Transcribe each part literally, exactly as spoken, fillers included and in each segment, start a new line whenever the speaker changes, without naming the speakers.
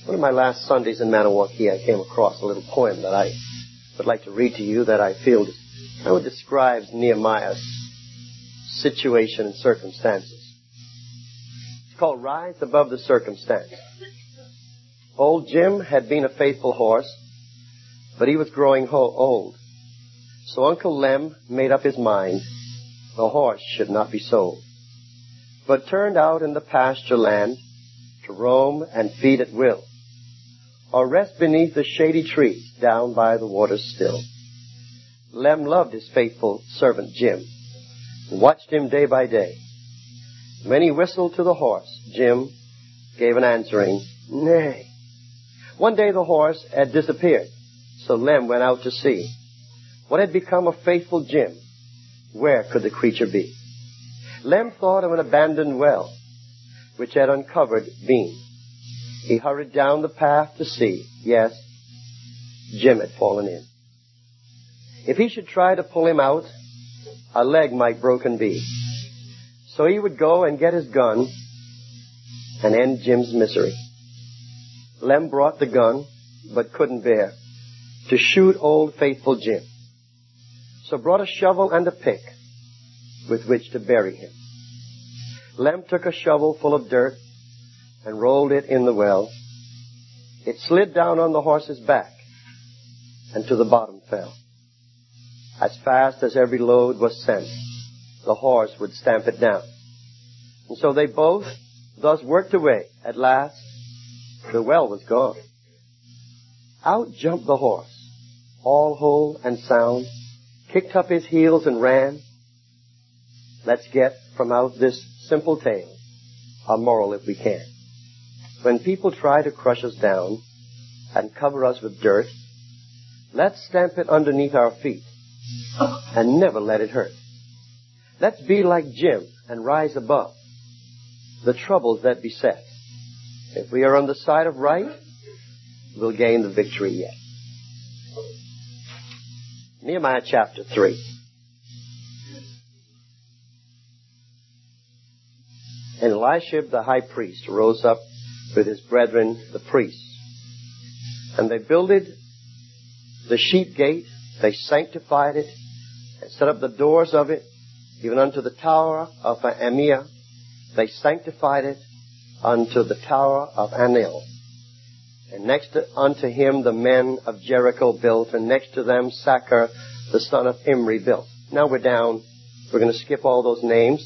One of my last Sundays in Maniwaki, I came across a little poem that I would like to read to you that I feel kind of describes Nehemiah's situation and circumstances. It's called Rise Above the Circumstance. Old Jim had been a faithful horse, but he was growing ho- old. So Uncle Lem made up his mind the horse should not be sold, but turned out in the pasture land to roam and feed at will, or rest beneath the shady trees down by the waters still. Lem loved his faithful servant Jim and watched him day by day. When he whistled to the horse, Jim gave an answering neigh. One day the horse had disappeared, so Lem went out to see what had become of faithful Jim. Where could the creature be? Lem thought of an abandoned well, which had uncovered been. He hurried down the path to see. Yes, Jim had fallen in. If he should try to pull him out, a leg might broken be. So he would go and get his gun and end Jim's misery. Lem brought the gun, but couldn't bear to shoot old faithful Jim. So brought a shovel and a pick with which to bury him. Lem took a shovel full of dirt and rolled it in the well. It slid down on the horse's back and to the bottom fell. As fast as every load was sent, the horse would stamp it down. And so they both thus worked away. At last, the well was gone. Out jumped the horse, all whole and sound, kicked up his heels and ran. Let's get from out this simple tale a moral if we can. When people try to crush us down and cover us with dirt, let's stamp it underneath our feet and never let it hurt. Let's be like Jim and rise above the troubles that beset. If we are on the side of right, we'll gain the victory yet. Nehemiah chapter three. And Eliashib the high priest rose up with his brethren the priests. And they builded the sheep gate, they sanctified it, and set up the doors of it, even unto the tower of Amiah. They sanctified it unto the tower of Anil. And next to, unto him the men of Jericho built, and next to them Sacher the son of Imri built. Now we're down, we're going to skip all those names.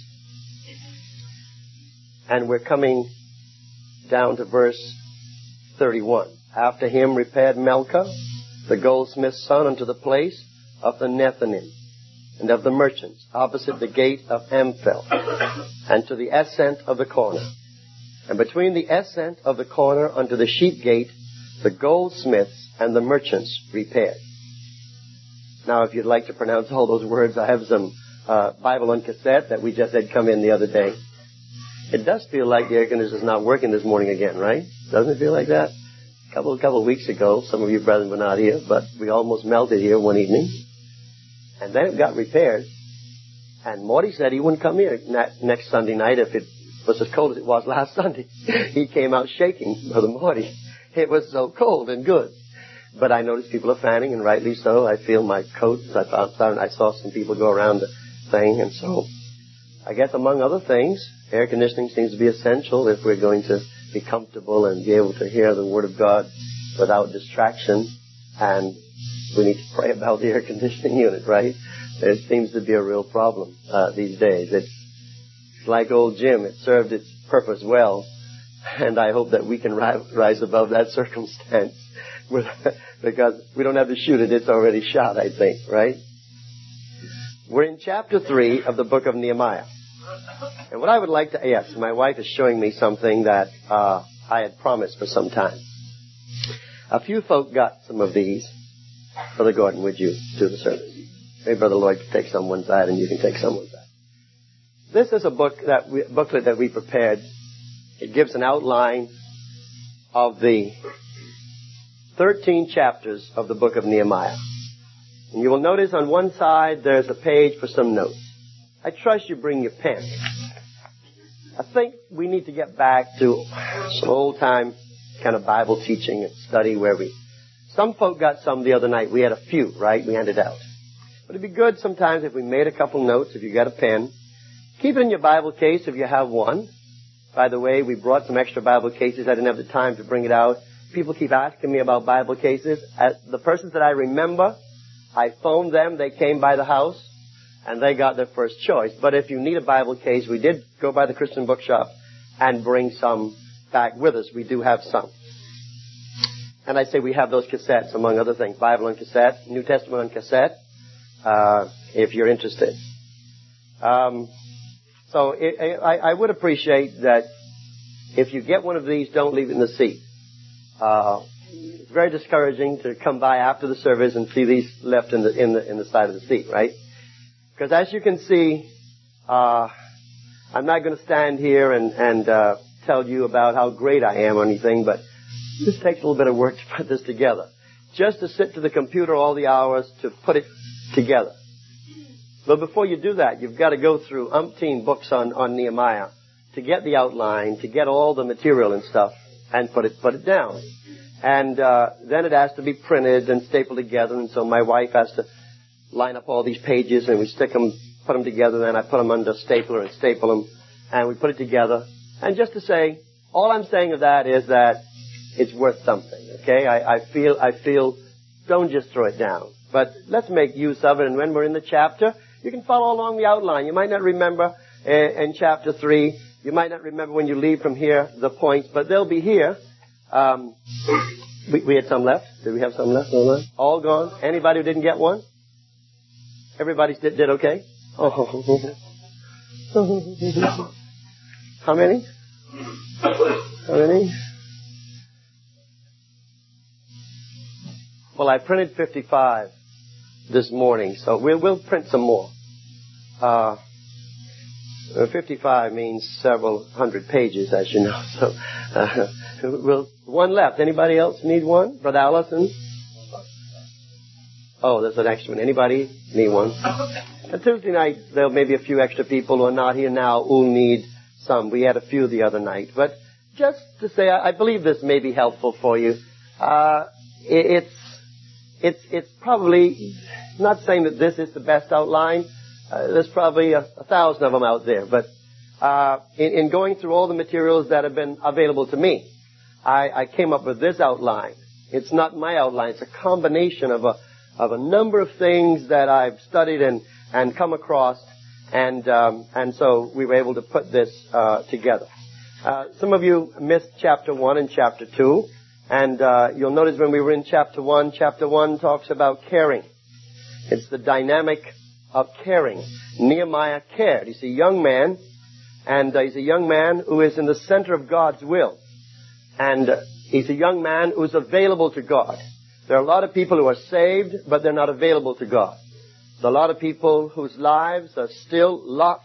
And we're coming down to verse thirty-one. After him repaired Melchah, the goldsmith's son, unto the place of the Nethinim and of the merchants, opposite the gate of Amphel, and to the ascent of the corner. And between the ascent of the corner unto the sheep gate, the goldsmiths and the merchants repaired. Now, if you'd like to pronounce all those words, I have some uh, Bible on cassette that we just had come in the other day. It does feel like the air conditioner is not working this morning again, right? Doesn't it feel like that? A couple, a couple of weeks ago, some of you brethren were not here, but we almost melted here one evening. And then it got repaired. And Morty said he wouldn't come here next Sunday night if it was as cold as it was last Sunday. He came out shaking, Brother Morty. It was so cold and good. But I noticed people are fanning, and rightly so. I feel my coat. I found, I saw some people go around the thing, and so I guess among other things, air conditioning seems to be essential if we're going to be comfortable and be able to hear the Word of God without distraction. And we need to pray about the air conditioning unit, right? It seems to be a real problem uh, these days. It's like old Jim. It served its purpose well, and I hope that we can ri- rise above that circumstance with, because we don't have to shoot it. It's already shot, I think, right? We're in chapter three of the book of Nehemiah. And what I would like to, yes, my wife is showing me something that uh, I had promised for some time. A few folk got some of these. Brother Gordon, would you do the service? Maybe Brother Lloyd can take some one side and you can take some one side. This is a book that we, booklet that we prepared. It gives an outline of the thirteen chapters of the book of Nehemiah. And you will notice on one side there's a page for some notes. I trust you bring your pen. I think we need to get back to some old-time kind of Bible teaching and study where we, some folk got some the other night. We had a few, right? We handed out. But it'd be good sometimes if we made a couple notes, if you got a pen. Keep it in your Bible case if you have one. By the way, we brought some extra Bible cases. I didn't have the time to bring it out. People keep asking me about Bible cases. As the persons that I remember, I phoned them. They came by the house, and they got their first choice. But if you need a Bible case, we did go by the Christian bookshop and bring some back with us. We do have some. And I say we have those cassettes, among other things. Bible on cassette, New Testament on cassette, uh, if you're interested. Um, so it, I, I would appreciate that if you get one of these, don't leave it in the seat. Uh, it's very discouraging to come by after the service and see these left in the in the in the side of the seat, right? Because as you can see, uh, I'm not going to stand here and and uh, tell you about how great I am or anything, but this takes a little bit of work to put this together. Just to sit to the computer all the hours to put it together. But before you do that, you've got to go through umpteen books on, on Nehemiah to get the outline, to get all the material and stuff, and put it put it down. And uh, then it has to be printed and stapled together, and so my wife has to line up all these pages, and we stick them, put them together, then I put them under a stapler and staple them, and we put it together. And just to say, all I'm saying of that is that it's worth something, okay? I, I feel, I feel, don't just throw it down. But let's make use of it, and when we're in the chapter, you can follow along the outline. You might not remember uh, in chapter three, you might not remember when you leave from here the points, but they'll be here. Um, we, we had some left. Did we have some left? All gone? Anybody who didn't get one? Everybody did, did okay? Oh. How many? How many? Well, I printed fifty-five this morning, so we'll, we'll print some more. Uh, fifty-five means several hundred pages, as you know. So, uh, we'll, one left. Anybody else need one? Brother Allison? Oh, there's an extra one. Anybody need one? And Tuesday night, there may be a few extra people who are not here now who need some. We had a few the other night. But just to say, I, I believe this may be helpful for you. Uh, it, it's It's it's probably, not saying that this is the best outline. Uh, there's probably a, a thousand of them out there. But uh, in, in going through all the materials that have been available to me, I, I came up with this outline. It's not my outline. It's a combination of a of a number of things that I've studied and, and come across. And um, and so we were able to put this uh, together. Uh, some of you missed chapter one and chapter two. And uh, you'll notice when we were in chapter one, chapter one talks about caring. It's the dynamic of caring. Nehemiah cared. He's a young man, and uh, he's a young man who is in the center of God's will. And uh, he's a young man who's available to God. There are a lot of people who are saved, but they're not available to God. There's a lot of people whose lives are still locked.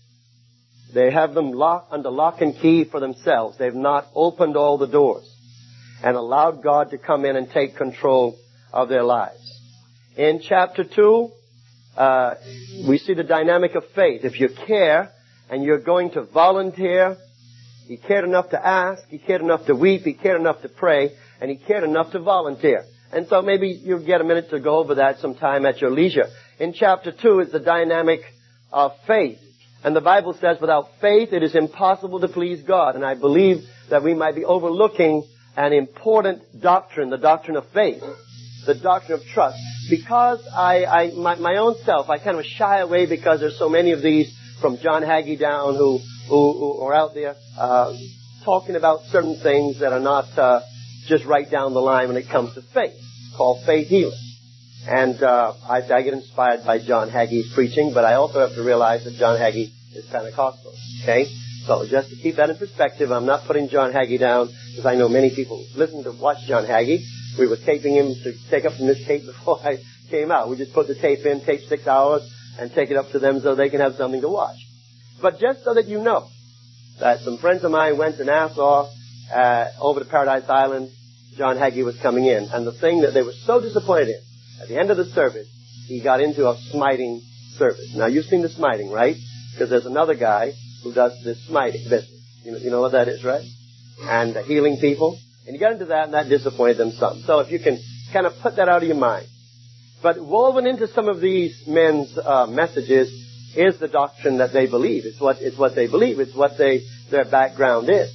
They have them locked under lock and key for themselves. They've not opened all the doors and allowed God to come in and take control of their lives. In chapter two, uh, we see the dynamic of faith. If you care and you're going to volunteer, he cared enough to ask, he cared enough to weep, he cared enough to pray, and he cared enough to volunteer. And so maybe you'll get a minute to go over that sometime at your leisure. In chapter two is the dynamic of faith. And the Bible says without faith it is impossible to please God. And I believe that we might be overlooking an important doctrine, the doctrine of faith, the doctrine of trust. Because I, I my, my own self, I kind of shy away because there's so many of these from John Hagee down who, who, who are out there uh, talking about certain things that are not uh, just right down the line when it comes to faith, called faith healing. And uh, I, I get inspired by John Hagee's preaching, but I also have to realize that John Hagee is Pentecostal, okay? So just to keep that in perspective, I'm not putting John Hagee down because I know many people listen to watch John Hagee. We were taping him to take up from this tape before I came out. We just put the tape in, tape six hours, and take it up to them so they can have something to watch. But just so that you know that some friends of mine went to Nassau, uh, over to Paradise Island, John Hagee was coming in. And the thing that they were so disappointed in, at the end of the service, he got into a smiting service. Now you've seen the smiting, right? Because there's another guy who does this smiting business. You know, you know what that is, right? And uh, healing people. And he got into that, and that disappointed them some. So if you can kind of put that out of your mind. But woven into some of these men's uh, messages is the doctrine that they believe. It's what it's what they believe. It's what they their background is.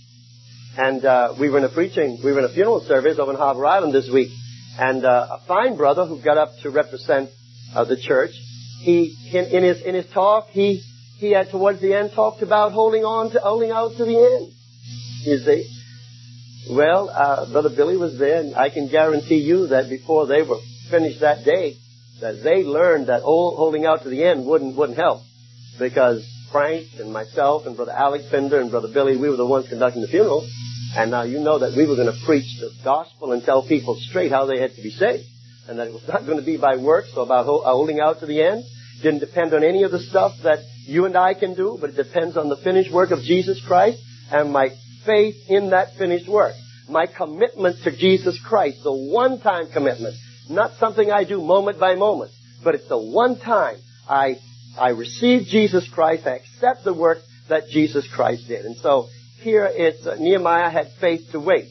And uh, we were in a preaching, we were in a funeral service over in Harbor Island this week, and uh, a fine brother who got up to represent uh, the church, he in, in his in his talk he he had towards the end talked about holding on to holding out to the end. You see. Well, uh, Brother Billy was there, and I can guarantee you that before they were finished that day, that they learned that holding out to the end wouldn't wouldn't help, because Frank and myself and Brother Alex Pender and Brother Billy, we were the ones conducting the funeral, and now you know that we were going to preach the gospel and tell people straight how they had to be saved, and that it was not going to be by works or about holding out to the end. It didn't depend on any of the stuff that you and I can do, but it depends on the finished work of Jesus Christ and my faith in that finished work. My commitment to Jesus Christ, the one-time commitment, not something I do moment by moment, but it's the one time I I receive Jesus Christ, I accept the work that Jesus Christ did. And so here it's uh, Nehemiah had faith to wait.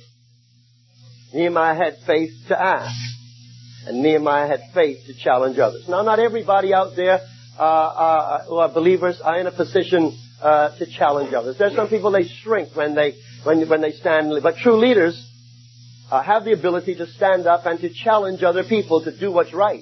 Nehemiah had faith to ask. And Nehemiah had faith to challenge others. Now, not everybody out there uh, uh, who are believers are in a position uh, to challenge others. There's some people, they shrink when they when when they stand. But true leaders uh, have the ability to stand up and to challenge other people to do what's right.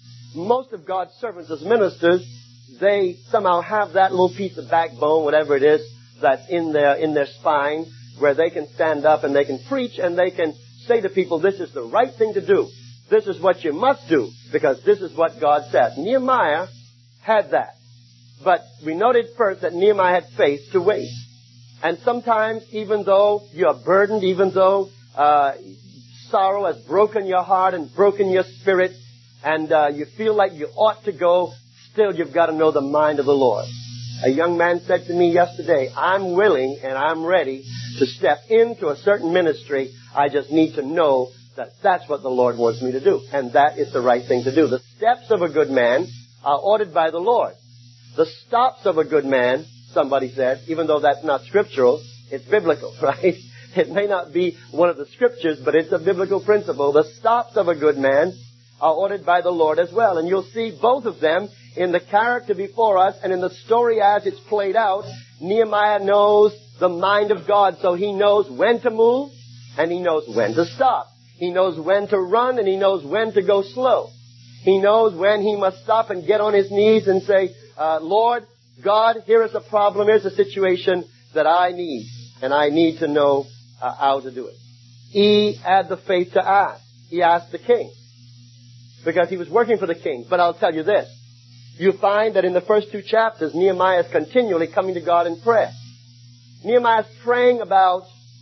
Most of God's servants as ministers, they somehow have that little piece of backbone, whatever it is, that's in their in their spine, where they can stand up and they can preach and they can say to people, this is the right thing to do. This is what you must do, because this is what God says. Nehemiah had that. But we noted first that Nehemiah had faith to wait. And sometimes, even though you're burdened, even though uh, sorrow has broken your heart and broken your spirit, and uh, you feel like you ought to go, still you've got to know the mind of the Lord. A young man said to me yesterday, I'm willing and I'm ready to step into a certain ministry. I just need to know that that's what the Lord wants me to do. And that is the right thing to do. The steps of a good man are ordered by the Lord. The stops of a good man, somebody said, even though that's not scriptural, it's biblical, right? It may not be one of the scriptures, but it's a biblical principle. The stops of a good man are ordered by the Lord as well. And you'll see both of them in the character before us and in the story as it's played out. Nehemiah knows the mind of God, so he knows when to move and he knows when to stop. He knows when to run and he knows when to go slow. He knows when he must stop and get on his knees and say, uh, Lord, God, here is a problem, here's a situation that I need, and I need to know uh, how to do it. He had the faith to ask. He asked the king, because he was working for the king. But I'll tell you this. You find that in the first two chapters, Nehemiah is continually coming to God in prayer. Nehemiah is praying about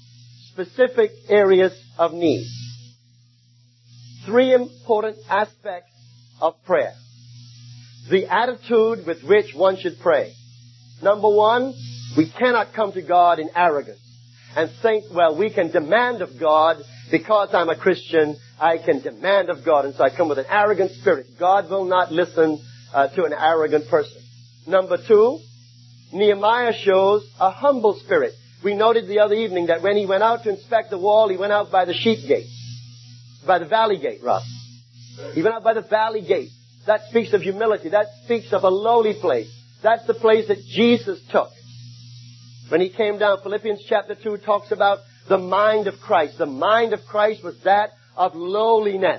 specific areas of need. Three important aspects of prayer. The attitude with which one should pray. Number one, we cannot come to God in arrogance and think, well, we can demand of God, because I'm a Christian, I can demand of God, and so I come with an arrogant spirit. God will not listen uh, to an arrogant person. Number two, Nehemiah shows a humble spirit. We noted the other evening that when he went out to inspect the wall, he went out by the sheep gate. By the valley gate, rather. He went out by the valley gate. That speaks of humility. That speaks of a lowly place. That's the place that Jesus took. When he came down, Philippians chapter two talks about the mind of Christ. The mind of Christ was that of lowliness.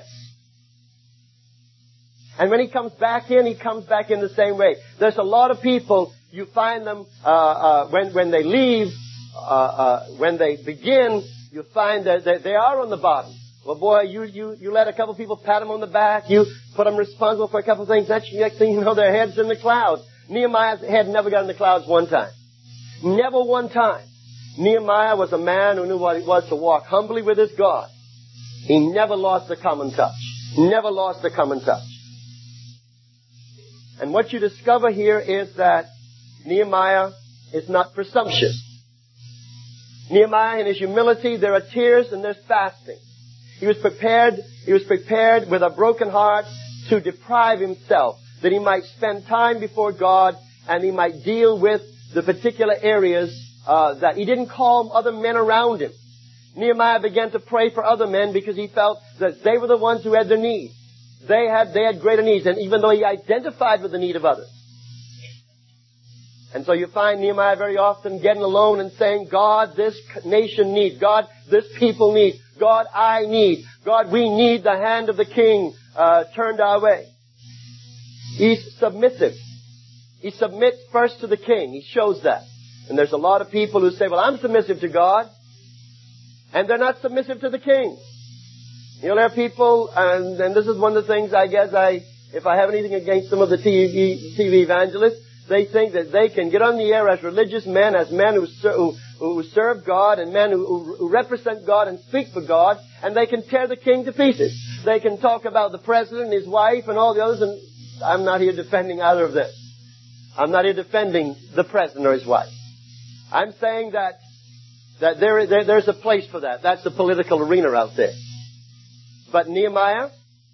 And when he comes back in, he comes back in the same way. There's a lot of people, you find them, uh, uh, when, when they leave, uh, uh, when they begin, you find that they, they are on the bottom. Well, boy, you, you, you let a couple people pat them on the back. You put them responsible for a couple of things. That's the next thing you know, their head's in the clouds. Nehemiah's head never got in the clouds one time. Never one time. Nehemiah was a man who knew what it was to walk humbly with his God. He never lost the common touch. Never lost the common touch. And what you discover here is that Nehemiah is not presumptuous. Nehemiah, in his humility, there are tears and there's fasting. He was prepared, he was prepared with a broken heart to deprive himself, that he might spend time before God and he might deal with the particular areas uh, that he didn't call other men around him. Nehemiah began to pray for other men because he felt that they were the ones who had their need. They had, they had greater needs, and even though he identified with the need of others. And so you find Nehemiah very often getting alone and saying, God, this nation needs. God, this people needs. God, I need. God, we need the hand of the king uh, turned our way. He's submissive. He submits first to the king. He shows that. And there's a lot of people who say, well, I'm submissive to God. And they're not submissive to the king. You know, there are people, and, and this is one of the things I guess I, if I have anything against some of the T V, T V evangelists, they think that they can get on the air as religious men, as men who, who, who serve God, and men who, who represent God and speak for God, and they can tear the king to pieces. They can talk about the president and his wife and all the others, and I'm not here defending either of them. I'm not here defending the president or his wife. I'm saying that that there, there there's a place for that. That's the political arena out there. But Nehemiah,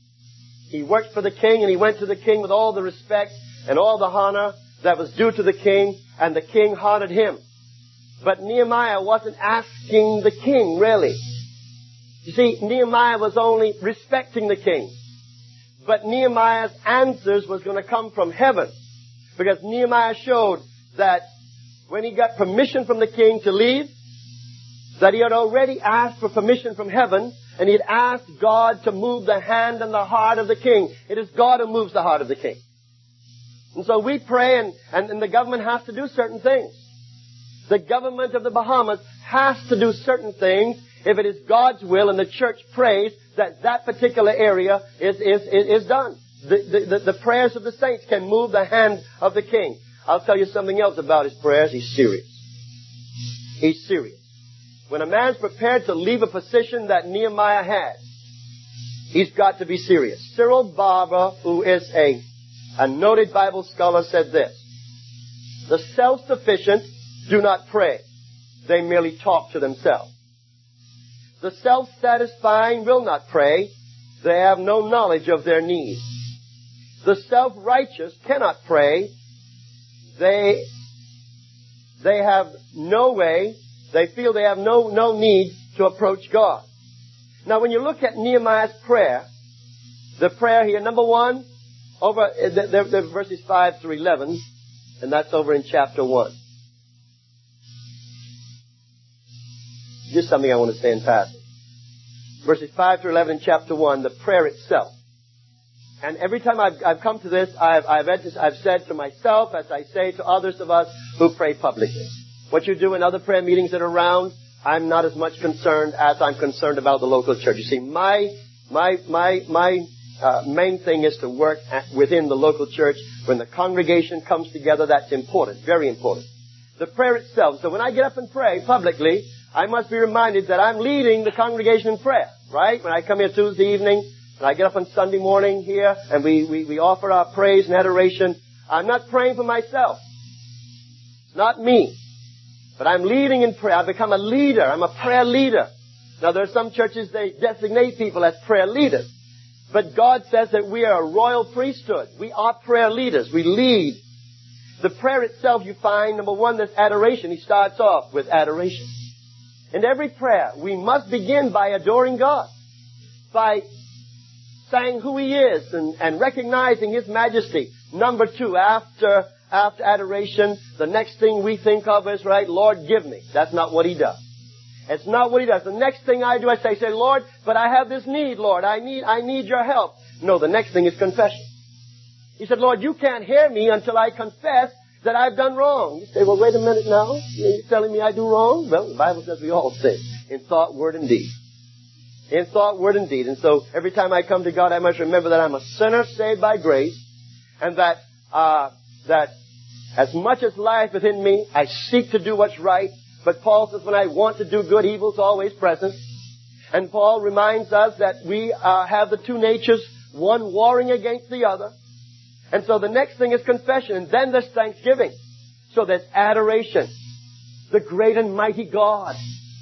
he worked for the king, and he went to the king with all the respect and all the honor that was due to the king, and the king honored him. But Nehemiah wasn't asking the king, really. You see, Nehemiah was only respecting the king. But Nehemiah's answers was going to come from heaven. Because Nehemiah showed that when he got permission from the king to leave, that he had already asked for permission from heaven, and he had asked God to move the hand and the heart of the king. It is God who moves the heart of the king. And so we pray, and, and, and the government has to do certain things. The government of the Bahamas has to do certain things if it is God's will, and the church prays that that particular area is, is, is, is done. The, the, the prayers of the saints can move the hand of the king. I'll tell you something else about his prayers. He's serious. He's serious. When a man's prepared to leave a position that Nehemiah had, he's got to be serious. Cyril Barber, who is a, a noted Bible scholar, said this: the self-sufficient do not pray. They merely talk to themselves. The self-satisfying will not pray. They have no knowledge of their needs. The self-righteous cannot pray. They, they have no way, they feel they have no, no need to approach God. Now when you look at Nehemiah's prayer, the prayer here, number one, over, the, the, the verses five through eleven, and that's over in chapter one. Just something I want to say in passing. Verses five through eleven in chapter one, the prayer itself. And every time I've, I've come to this, I've, I've, I've said to myself, as I say to others of us who pray publicly, what you do in other prayer meetings that are around, I'm not as much concerned as I'm concerned about the local church. You see, my my my my uh, main thing is to work at, within the local church. When the congregation comes together, that's important, very important. The prayer itself. So when I get up and pray publicly, I must be reminded that I'm leading the congregation in prayer, right? When I come here Tuesday evening, and I get up on Sunday morning here, and we, we, we offer our praise and adoration, I'm not praying for myself. It's not me. But I'm leading in prayer. I've become a leader. I'm a prayer leader. Now there are some churches, they designate people as prayer leaders. But God says that we are a royal priesthood. We are prayer leaders. We lead. The prayer itself, you find, number one, there's adoration. He starts off with adoration. In every prayer, we must begin by adoring God. By saying who He is and, and recognizing His majesty. Number two, after, after adoration, the next thing we think of is, right, Lord, give me. That's not what He does. It's not what He does. The next thing I do, I say, say, Lord, but I have this need, Lord. I need, I need your help. No, the next thing is confession. He said, Lord, you can't hear me until I confess that I've done wrong. You say, well, wait a minute now. You're telling me I do wrong? Well, the Bible says we all sin in thought, word, and deed. In thought, word, and deed. And so every time I come to God, I must remember that I'm a sinner saved by grace, and that uh that as much as lieth within me, I seek to do what's right. But Paul says when I want to do good, evil's always present. And Paul reminds us that we uh, have the two natures, one warring against the other. And so the next thing is confession, and then there's thanksgiving. So there's adoration, the great and mighty God.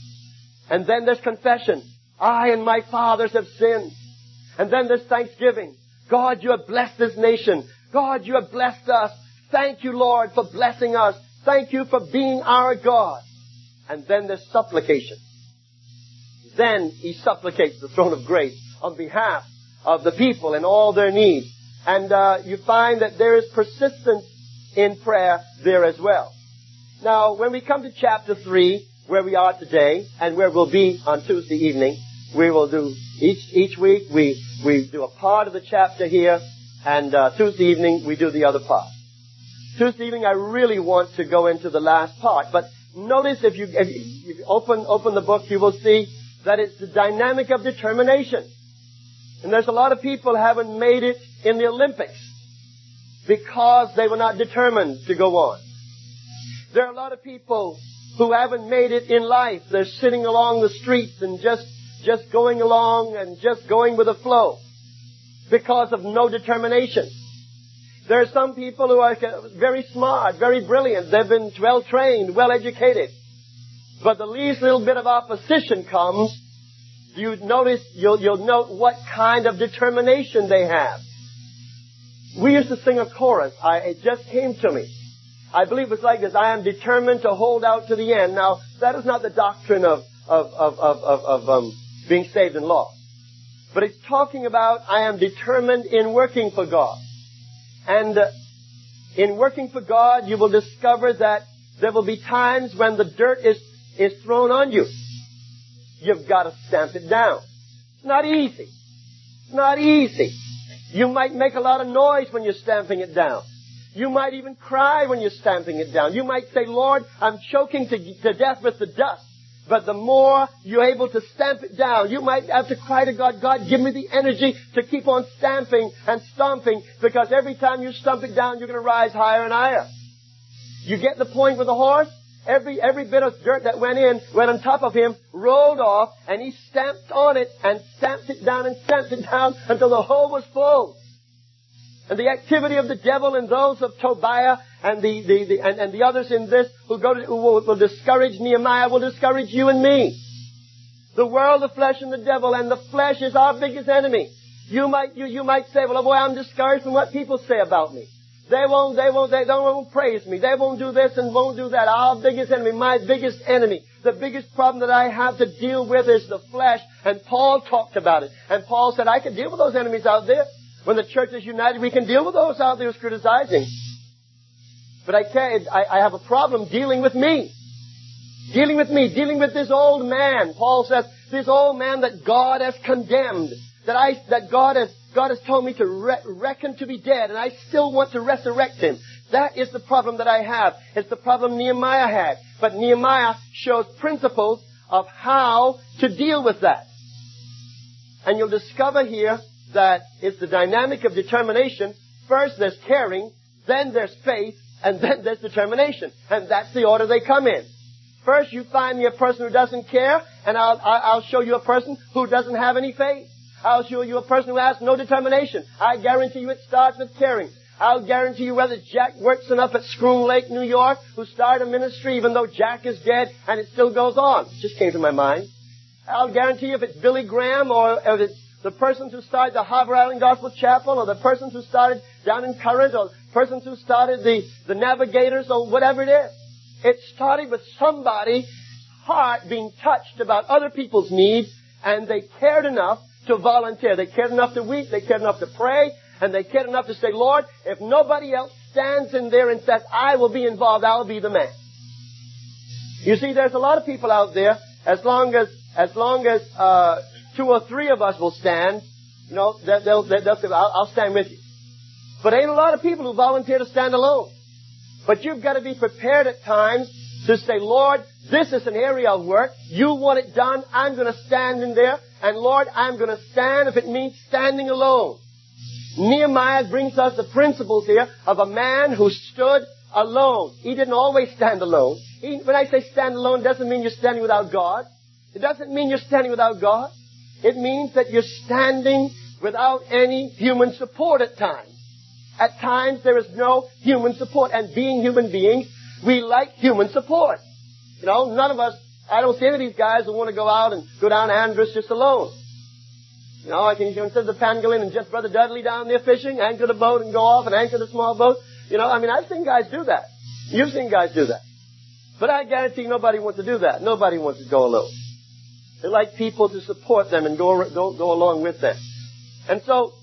And then there's confession. I and my fathers have sinned. And then there's thanksgiving. God, you have blessed this nation. God, you have blessed us. Thank you, Lord, for blessing us. Thank you for being our God. And then there's supplication. then he supplicates the throne of grace on behalf of the people and all their needs. And uh, you find that there is persistence in prayer there as well. Now, when we come to chapter three, where we are today, and where we'll be on Tuesday evening, we will do, each each week, we, we do a part of the chapter here, and uh, Tuesday evening, we do the other part. Tuesday evening, I really want to go into the last part, but notice if you, if you, if you open, open the book, you will see that it's the dynamic of determination. And there's a lot of people who haven't made it in the Olympics because they were not determined to go on. There are a lot of people who haven't made it in life. They're sitting along the streets and just, just going along and just going with the flow because of no determination. There are some people who are very smart, very brilliant. They've been well trained, well educated. But the least little bit of opposition comes, you notice, you'll, you'll note what kind of determination they have. We used to sing a chorus. I, it just came to me. I believe it was like this: I am determined to hold out to the end. Now, that is not the doctrine of, of, of, of, of, of um, being saved and lost. But it's talking about I am determined in working for God. And uh, in working for God, you will discover that there will be times when the dirt is, is thrown on you. You've got to stamp it down. It's not easy. It's not easy. You might make a lot of noise when you're stamping it down. You might even cry when you're stamping it down. You might say, Lord, I'm choking to, to death with the dust. But the more you're able to stamp it down, you might have to cry to God, God, give me the energy to keep on stamping and stomping, because every time you stump it down, you're going to rise higher and higher. You get the point with the horse? Every, every bit of dirt that went in, went on top of him, rolled off, and he stamped on it and stamped it down and stamped it down until the hole was full. And the activity of the devil and those of Tobiah and the, the, the and, and the others in this who go to, who will, will discourage Nehemiah will discourage you and me. The world, the flesh, and the devil, and the flesh is our biggest enemy. You might you, you might say, well, boy, I'm discouraged from what people say about me. They won't they won't they don't won't praise me. They won't do this and won't do that. Our biggest enemy, my biggest enemy, the biggest problem that I have to deal with is the flesh. And Paul talked about it. And Paul said, I can deal with those enemies out there. When the church is united, we can deal with those out there who's criticizing. But I can't, I, I have a problem dealing with me. Dealing with me, dealing with this old man. Paul says, this old man that God has condemned, that I, that God has, God has told me to re- reckon to be dead, and I still want to resurrect him. That is the problem that I have. It's the problem Nehemiah had. But Nehemiah shows principles of how to deal with that. And you'll discover here that it's the dynamic of determination. First there's caring, then there's faith, and then there's determination. And that's the order they come in. First you find me a person who doesn't care, and I'll, I'll show you a person who doesn't have any faith. I'll show you a person who has no determination. I guarantee you it starts with caring. I'll guarantee you whether Jack Wyrtzen up at Scroom Lake, New York, who started a ministry even though Jack is dead, and it still goes on. It just came to my mind. I'll guarantee you if it's Billy Graham or if it's the persons who started the Harbor Island Gospel Chapel, or the persons who started down in Current, or persons who started the, the Navigators, or whatever it is. It started with somebody's heart being touched about other people's needs, and they cared enough to volunteer. They cared enough to weep, they cared enough to pray, and they cared enough to say, Lord, if nobody else stands in there and says, I will be involved, I'll be the man. You see, there's a lot of people out there, as long as, as long as, uh, two or three of us will stand, you know, they'll, they'll, they'll say, I'll, I'll stand with you. But ain't a lot of people who volunteer to stand alone. But you've got to be prepared at times to say, Lord, this is an area of work. You want it done. I'm going to stand in there. And Lord, I'm going to stand if it means standing alone. Nehemiah brings us the principles here of a man who stood alone. He didn't always stand alone. He, when I say stand alone, it doesn't mean you're standing without God. It doesn't mean you're standing without God. It means that you're standing without any human support at times. At times there is no human support. And being human beings, we like human support. You know, none of us, I don't see any of these guys who want to go out and go down to Andros just alone. You know, I can, instead of the pangolin and just Brother Dudley down there fishing, anchor the boat and go off and anchor the small boat. You know, I mean, I've seen guys do that. You've seen guys do that. But I guarantee nobody wants to do that. Nobody wants to go alone. They like people to support them and go, go, go along with them. And so,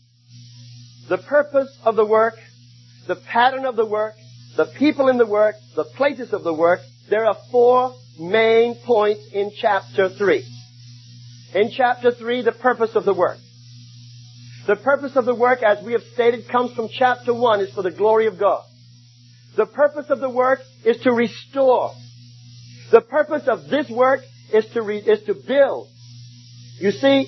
the purpose of the work, the pattern of the work, the people in the work, the places of the work, there are four main points in chapter three. In chapter three, the purpose of the work. The purpose of the work, as we have stated, comes from chapter one, is for the glory of God. The purpose of the work is to restore. The purpose of this work is to re- is to build. You see,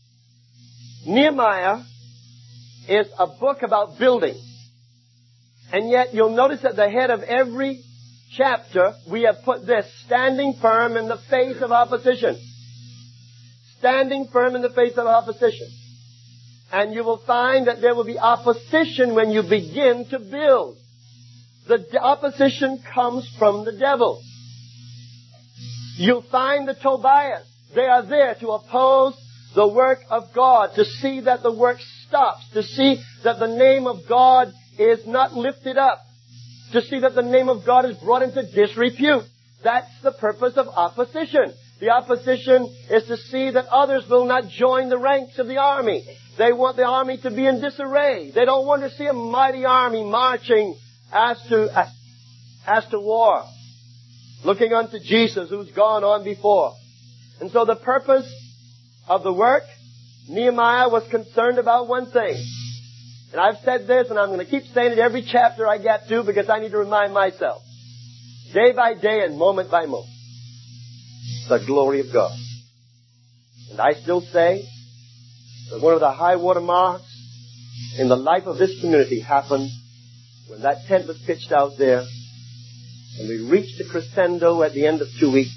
Nehemiah is a book about building. And yet you'll notice at the head of every chapter we have put this, standing firm in the face of opposition. Standing firm in the face of opposition. And you will find that there will be opposition when you begin to build. The opposition comes from the devil. You'll find the Tobias. They are there to oppose the work of God, to see that the work stops, to see that the name of God is not lifted up, to see that the name of God is brought into disrepute. That's the purpose of opposition. The opposition is to see that others will not join the ranks of the army. They want the army to be in disarray. They don't want to see a mighty army marching as to, as to war, looking unto Jesus who's gone on before. And so the purpose of the work, Nehemiah was concerned about one thing. And I've said this, and I'm going to keep saying it every chapter I get to because I need to remind myself. Day by day and moment by moment. The glory of God. And I still say that one of the high water marks in the life of this community happened when that tent was pitched out there and we reached a crescendo at the end of two weeks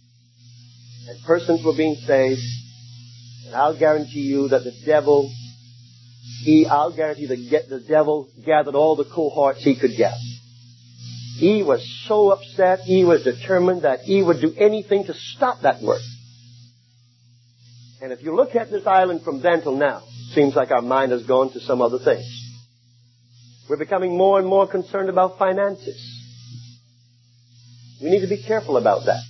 and persons were being saved. And I'll guarantee you that the devil, he, I'll guarantee that get, the devil gathered all the cohorts he could gather. He was so upset, he was determined that he would do anything to stop that work. And if you look at this island from then till now, it seems like our mind has gone to some other things. We're becoming more and more concerned about finances. We need to be careful about that.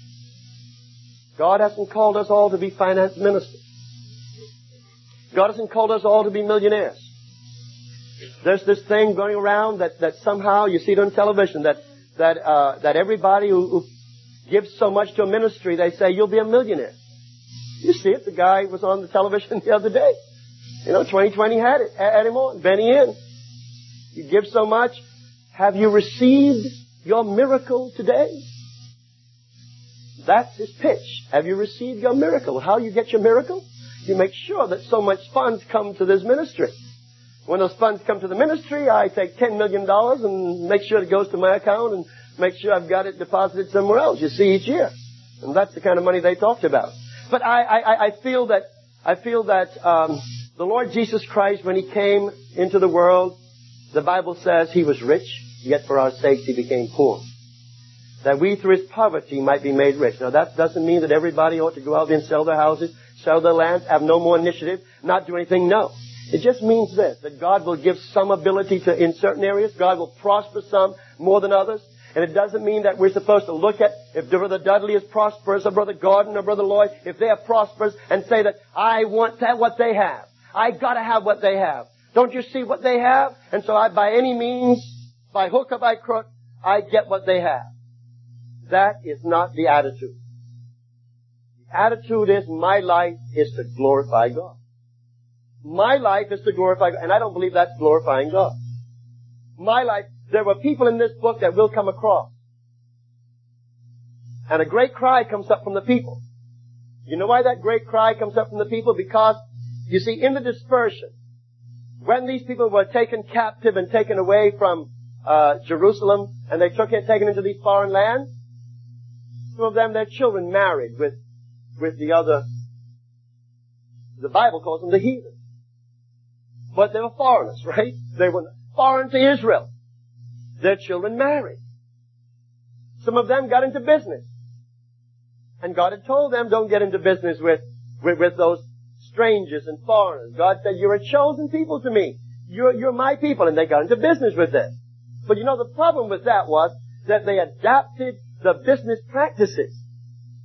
God hasn't called us all to be finance ministers. God hasn't called us all to be millionaires. There's this thing going around that, that somehow, you see it on television, that that uh, that everybody who, who gives so much to a ministry, they say, you'll be a millionaire. You see it. The guy was on the television the other day. You know, twenty twenty had it, had him on, Benny Hinn. You give so much. Have you received your miracle today? That's his pitch. Have you received your miracle? How you get your miracle? You make sure that so much funds come to this ministry. When those funds come to the ministry, I take ten million dollars and make sure it goes to my account and make sure I've got it deposited somewhere else, you see, each year. And that's the kind of money they talked about. But I, I, I feel that, I feel that, um, the Lord Jesus Christ, when He came into the world, the Bible says He was rich, yet for our sakes He became poor. That we through His poverty might be made rich. Now that doesn't mean that everybody ought to go out there and sell their houses, sell their lands, have no more initiative, not do anything. No. It just means this, that God will give some ability to, in certain areas, God will prosper some more than others. And it doesn't mean that we're supposed to look at if Brother Dudley is prosperous or Brother Gordon or Brother Lloyd, if they are prosperous, and say that I want to have what they have. I gotta have what they have. Don't you see what they have? And so I, by any means, by hook or by crook, I get what they have. That is not the attitude. The attitude is my life is to glorify God. My life is to glorify God. And I don't believe that's glorifying God. My life, there were people in this book that we'll come across. And a great cry comes up from the people. You know why that great cry comes up from the people? Because, you see, in the dispersion, when these people were taken captive and taken away from uh Jerusalem, and they took it, taken into these foreign lands, some of them, their children married with, with the other, the Bible calls them the heathen. But they were foreigners, right? They were foreign to Israel. Their children married. Some of them got into business. And God had told them, don't get into business with, with, with those strangers and foreigners. God said, you're a chosen people to me. You're, you're my people. And they got into business with them. But you know, the problem with that was that they adapted the business practices.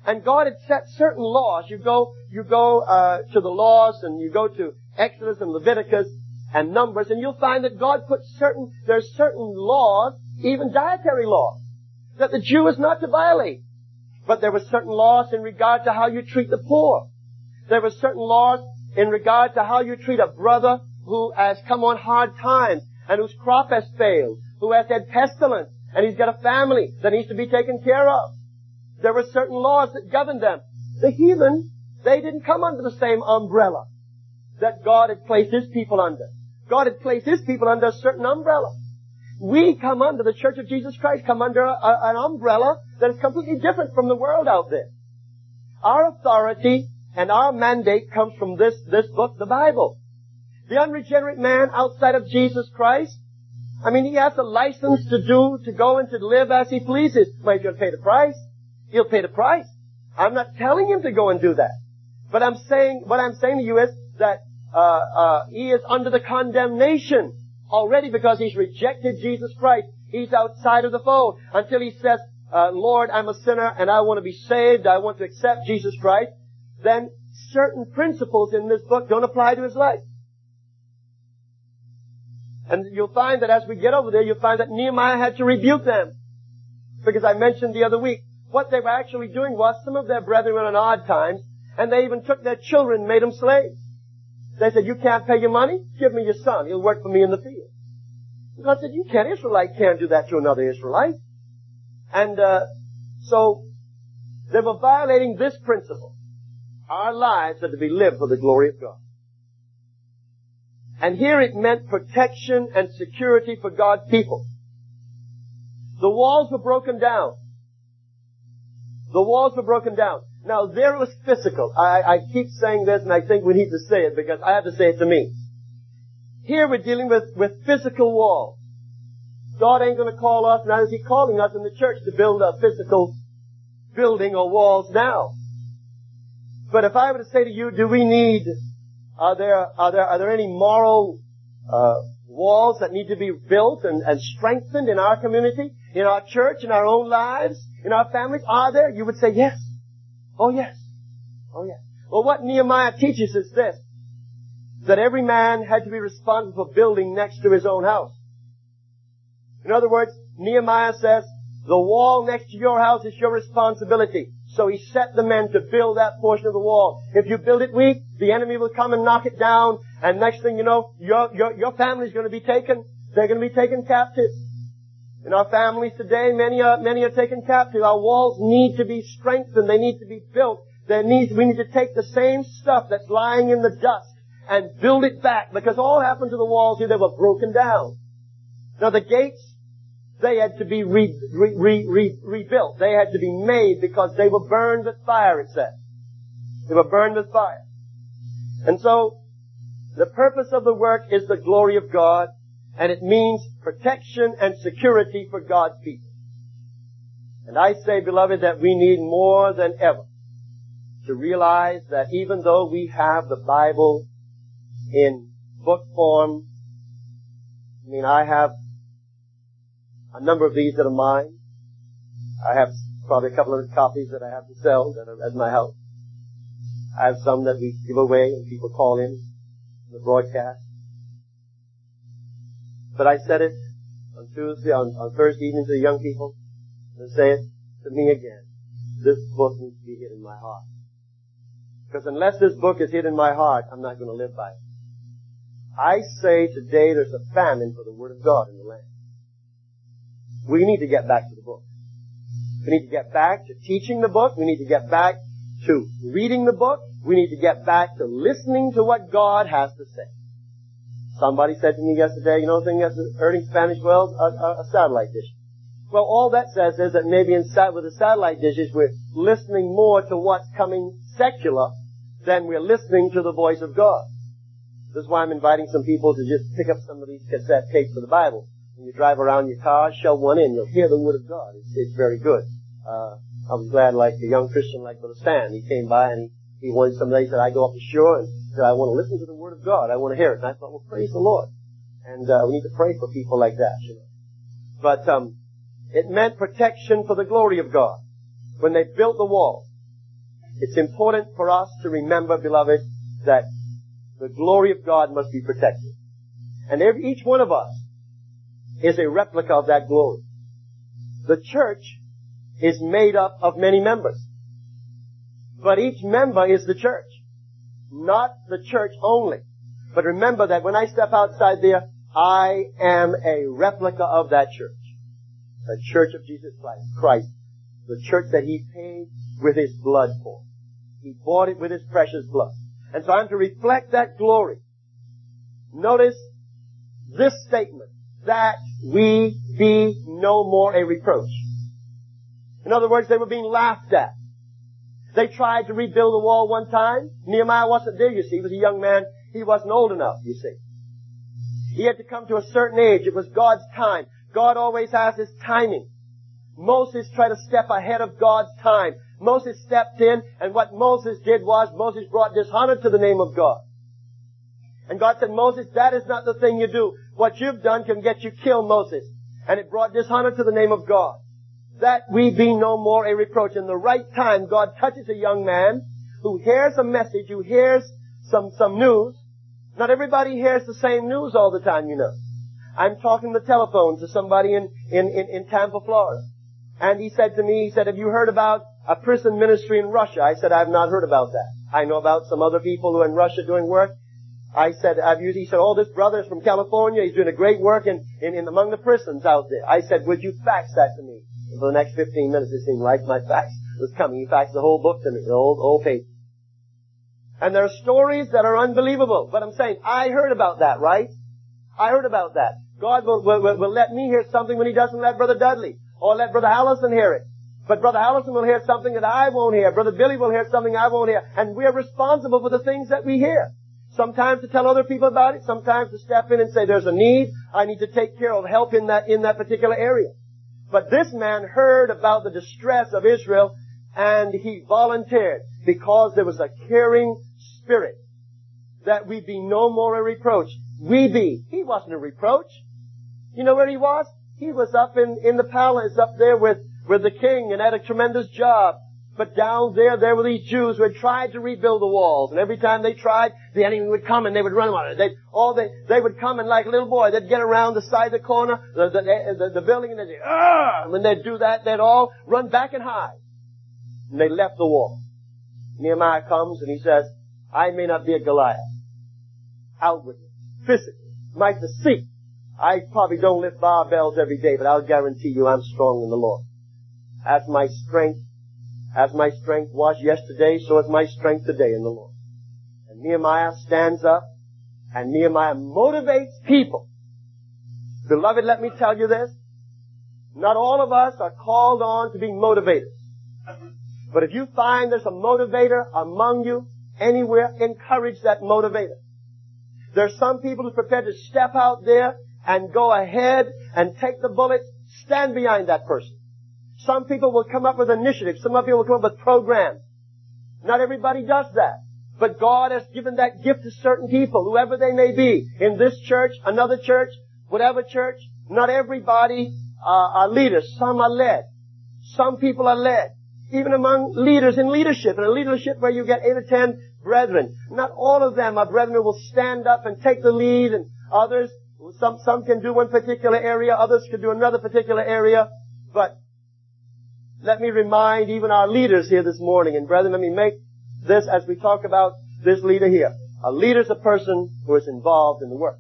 And God had set certain laws. You go, you go, uh, to the laws and you go to Exodus and Leviticus and Numbers and you'll find that God put certain, there's certain laws, even dietary laws, that the Jew is not to violate. But there were certain laws in regard to how you treat the poor. There were certain laws in regard to how you treat a brother who has come on hard times and whose crop has failed, who has had pestilence, and he's got a family that needs to be taken care of. There were certain laws that governed them. The heathen, they didn't come under the same umbrella that God had placed His people under. God had placed His people under a certain umbrella. We come under, the Church of Jesus Christ, come under a, a, an umbrella that is completely different from the world out there. Our authority and our mandate comes from this, this book, the Bible. The unregenerate man outside of Jesus Christ, I mean, he has a license to do, to go and to live as he pleases. But he's going to pay the price. He'll pay the price. I'm not telling him to go and do that. But I'm saying, what I'm saying to you is that, uh, uh, he is under the condemnation already because he's rejected Jesus Christ. He's outside of the fold until he says, uh, Lord, I'm a sinner and I want to be saved. I want to accept Jesus Christ. Then certain principles in this book don't apply to his life. And you'll find that as we get over there, you'll find that Nehemiah had to rebuke them. Because I mentioned the other week, what they were actually doing was some of their brethren were on odd times, and they even took their children and made them slaves. They said, you can't pay your money? Give me your son. He'll work for me in the field. And God said, you can't. Israelite can't do that to another Israelite. And uh so they were violating this principle. Our lives are to be lived for the glory of God. And here it meant protection and security for God's people. The walls were broken down. The walls were broken down. Now, there was physical. I, I keep saying this, and I think we need to say it because I have to say it to me. Here we're dealing with, with physical walls. God ain't going to call us, neither is He calling us in the church to build a physical building or walls now. But if I were to say to you, do we need, are there, are there, are there any moral, uh, walls that need to be built and, and strengthened in our community, in our church, in our own lives, in our families? Are there? You would say yes. Oh yes. Oh yes. Well, what Nehemiah teaches is this, that every man had to be responsible for building next to his own house. In other words, Nehemiah says, the wall next to your house is your responsibility. So he set the men to build that portion of the wall. If you build it weak, the enemy will come and knock it down, and next thing you know, your, your, your family's going to be taken. They're going to be taken captive. In our families today, many are, many are taken captive. Our walls need to be strengthened. They need to be built. There needs, we need to take the same stuff that's lying in the dust and build it back, because all happened to the walls here, they were broken down. Now the gates, they had to be re, re, re, re, rebuilt. They had to be made because they were burned with fire, it says. They were burned with fire. And so, the purpose of the work is the glory of God, and it means protection and security for God's people. And I say, beloved, that we need more than ever to realize that even though we have the Bible in book form, I mean, I have a number of these that are mine. I have probably a couple of copies that I have to sell that are at my house. I have some that we give away and people call in the broadcast. But I said it on Tuesday, on, on Thursday evening to the young people, and say it to me again. This book needs to be hid in my heart. Because unless this book is hid in my heart, I'm not going to live by it. I say today there's a famine for the Word of God in the land. We need to get back to the book. We need to get back to teaching the book. We need to get back to reading the book. We need to get back to listening to what God has to say. Somebody said to me yesterday, you know the thing that's hurting Spanish wells? A, a, a satellite dish. Well, all that says is that maybe in, with the satellite dishes we're listening more to what's coming secular than we're listening to the voice of God. This is why I'm inviting some people to just pick up some of these cassette tapes of the Bible. When you drive around your car, shove one in. You'll hear the Word of God. It's, it's very good. Uh, I was glad, like a young Christian like Brother Stan, he came by and he, he wanted somebody, he said, I go up the shore and said, I want to listen to the Word of God. I want to hear it. And I thought, well, praise the Lord. And, uh, we need to pray for people like that, you know. But, um, it meant protection for the glory of God when they built the wall. It's important for us to remember, beloved, that the glory of God must be protected. And every, each one of us is a replica of that glory. The church is made up of many members. But each member is the church. Not the church only. But remember that when I step outside there, I am a replica of that church. The church of Jesus Christ. The church that He paid with His blood for. He bought it with His precious blood. And so I'm to reflect that glory. Notice this statement, that we be no more a reproach. In other words, they were being laughed at. They tried to rebuild the wall one time. Nehemiah wasn't there, you see. He was a young man. He wasn't old enough, you see. He had to come to a certain age. It was God's time. God always has His timing. Moses tried to step ahead of God's time. Moses stepped in, and what Moses did was, Moses brought dishonor to the name of God. And God said, Moses, that is not the thing you do. What you've done can get you killed, Moses. And it brought dishonor to the name of God. That we be no more a reproach. In the right time, God touches a young man who hears a message, who hears some, some news. Not everybody hears the same news all the time, you know. I'm talking on the telephone to somebody in, in, in, in Tampa, Florida. And he said to me, he said, have you heard about a prison ministry in Russia? I said, I have not heard about that. I know about some other people who are in Russia doing work. I said, have you, he said, oh, this brother is from California. He's doing a great work in, in, in among the prisons out there. I said, would you fax that to me? And for the next fifteen minutes, it seemed like my fax was coming. He faxed the whole book to me, the whole, whole page. And there are stories that are unbelievable. But I'm saying, I heard about that, right? I heard about that. God will, will, will let me hear something when He doesn't let Brother Dudley. Or let Brother Allison hear it. But Brother Allison will hear something that I won't hear. Brother Billy will hear something I won't hear. And we are responsible for the things that we hear. Sometimes to tell other people about it. Sometimes to step in and say, there's a need. I need to take care of help in that, in that particular area. But this man heard about the distress of Israel, and he volunteered because there was a caring spirit, that we be no more a reproach. We be. He wasn't a reproach. You know where he was? He was up in, in the palace up there with, with the king and had a tremendous job. But down there, there were these Jews who had tried to rebuild the walls. And every time they tried, the enemy would come and they would run on it. They'd, all they, they would come and like a little boy, they'd get around the side of the corner, the, the, the, the building, and they'd say, ah! And when they'd do that, they'd all run back and hide. And they left the wall. Nehemiah comes and he says, I may not be a Goliath. Outwardly, physically, my physique. I probably don't lift barbells every day, but I'll guarantee you I'm strong in the Lord. As my strength, as my strength was yesterday, so is my strength today in the Lord. And Nehemiah stands up, and Nehemiah motivates people. Beloved, let me tell you this. Not all of us are called on to be motivators. But if you find there's a motivator among you anywhere, encourage that motivator. There's some people who are prepared to step out there and go ahead and take the bullets. Stand behind that person. Some people will come up with initiatives. Some people will come up with programs. Not everybody does that. But God has given that gift to certain people, whoever they may be. In this church, another church, whatever church. Not everybody uh, are leaders. Some are led. Some people are led. Even among leaders in leadership. In a leadership where you get eight or ten brethren. Not all of them are brethren who will stand up and take the lead, and others, some, some can do one particular area, others can do another particular area. But let me remind even our leaders here this morning, and brethren, let me make this as we talk about this leader here. A leader is a person who is involved in the work.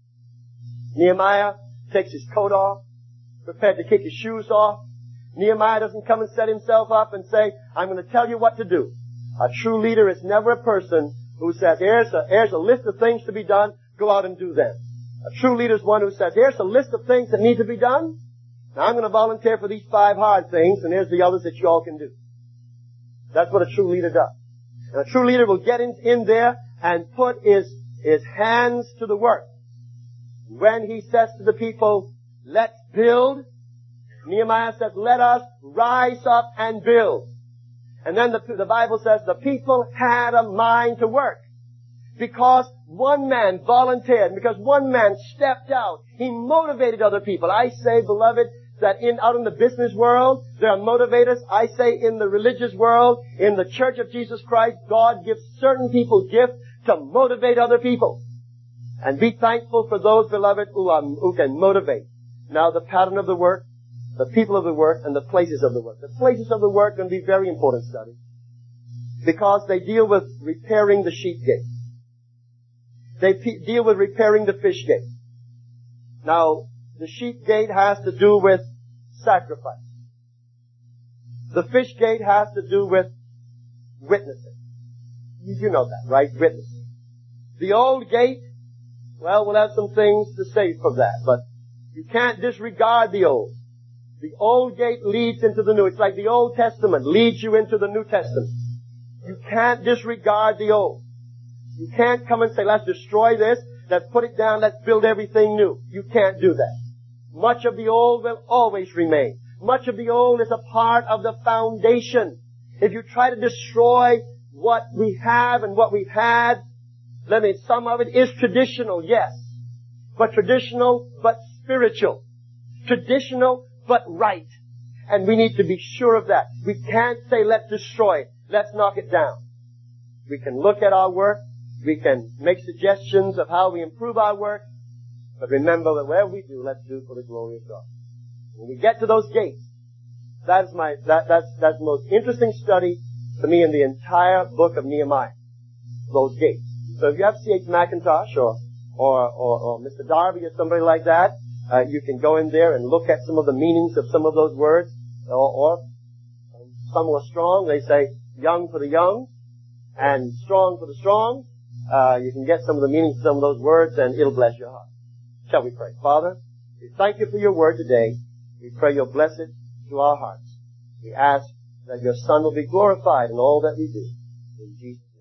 Nehemiah takes his coat off, prepared to kick his shoes off. Nehemiah doesn't come and set himself up and say, I'm going to tell you what to do. A true leader is never a person who says, here's a, here's a list of things to be done, go out and do them. A true leader is one who says, here's a list of things that need to be done. Now I'm going to volunteer for these five hard things, and here's the others that you all can do. That's what a true leader does. And a true leader will get in, in there and put his, his hands to the work. When he says to the people, let's build, Nehemiah says, let us rise up and build. And then the, the Bible says the people had a mind to work. Because one man volunteered, because one man stepped out, he motivated other people. I say, beloved, that in, out in the business world, there are motivators. I say in the religious world, in the Church of Jesus Christ, God gives certain people gifts to motivate other people. And be thankful for those, beloved, who, are, who can motivate. Now the pattern of the work, the people of the work, and the places of the work. The places of the work are going to be very important study. Because they deal with repairing the sheep gate. They pe- deal with repairing the fish gate. Now, the sheep gate has to do with sacrifice. The fish gate has to do with witnessing. You know that, right? Witnessing. The old gate, well, we'll have some things to say from that, but you can't disregard the old. The old gate leads into the new. It's like the Old Testament leads you into the New Testament. You can't disregard the old. You can't come and say, let's destroy this, let's put it down, let's build everything new. You can't do that. Much of the old will always remain. Much of the old is a part of the foundation. If you try to destroy what we have and what we've had, let me, some of it is traditional, yes. But traditional, but spiritual. Traditional, but right. And we need to be sure of that. We can't say, let's destroy it. Let's knock it down. We can look at our work. We can make suggestions of how we improve our work. But remember that whatever we do, let's do it for the glory of God. When we get to those gates, that's my, that, that's, that's the most interesting study to me in the entire book of Nehemiah. Those gates. So if you have C H McIntosh or, or, or, or Mister Darby or somebody like that, uh, you can go in there and look at some of the meanings of some of those words. Or, or some who are strong, they say, young for the young, and strong for the strong. Uh, you can get some of the meanings of some of those words, and it'll bless your heart. Shall we pray? Father, we thank you for your word today. We pray you'll bless it to our hearts. We ask that your Son will be glorified in all that we do. In Jesus' name.